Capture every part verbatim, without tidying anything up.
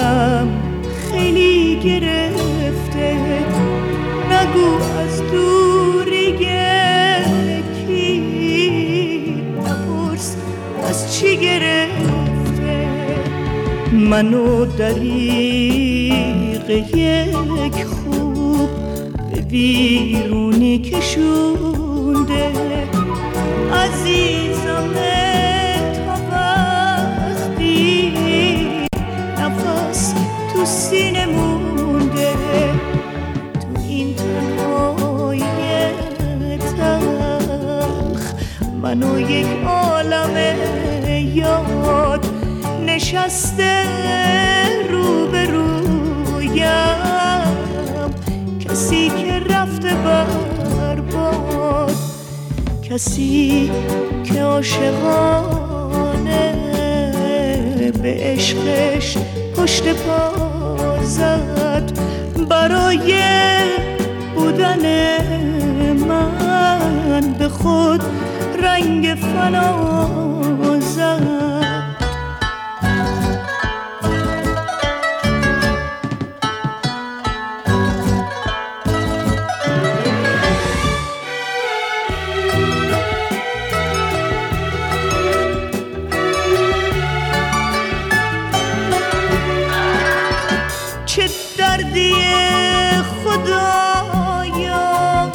دلم خیلی گرفته، نگو از دوری کی، نپرس از چی گرفته. منو دریغ یک خوب به ویرونی کشونده، عزیزم تا وقتی نفس تو سینه مونده. تو این تنهای تلخ منو یک عالم یاد نشسته روبرویم، کسی که رفته برباد، کسی که عاشقانه به عشقش پشت پا زد، برای بودن من به خود رنگ فنا زد. چه دردی خدایا،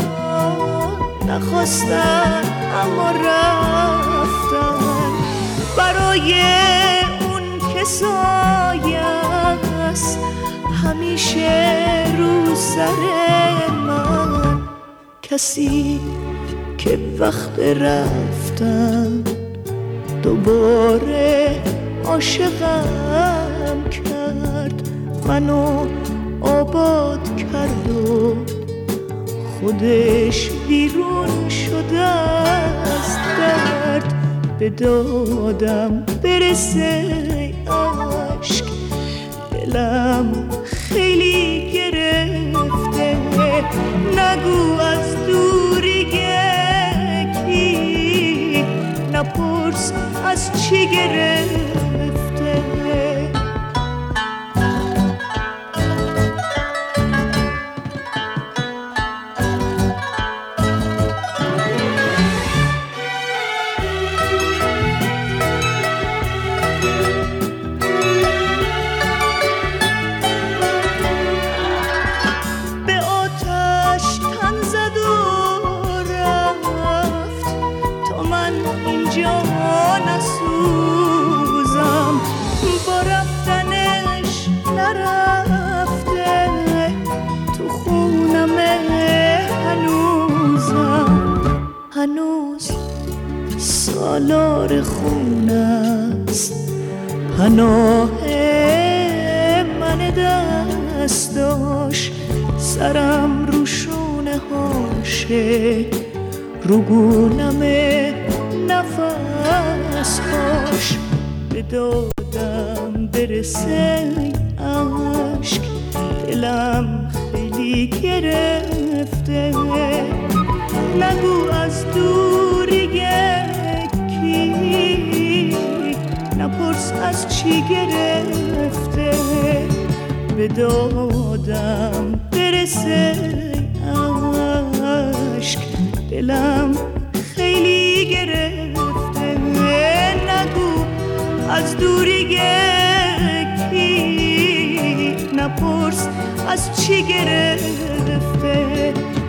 نخواستن اما رفتن، برای اون که سایه‌ست همیشه رو سر من، کسی که وقت رفتن دوباره عاشقم کرد، منو آباد کرد و خودش بیرون شده از درد. به دادم برسه عشق، دلم خیلی گرفته، نگو از دوری کی، نپرس از چی گرفته. اینجا نسوزم، با رفتنش نرفته، تو خونم هنوزم، هنوز سالار خونست، پناه من دستاش، سرم رو شونه هاشه، رو گونم نفس هاش. به دادم برسه عشق، دلم خیلی گرفته، نگو از دوری کی، نپرس از چی گرفته. به دادم برسه عشق، دلم خیلی گرفته، نگو از دوری کی، نپرس از چی گرفته.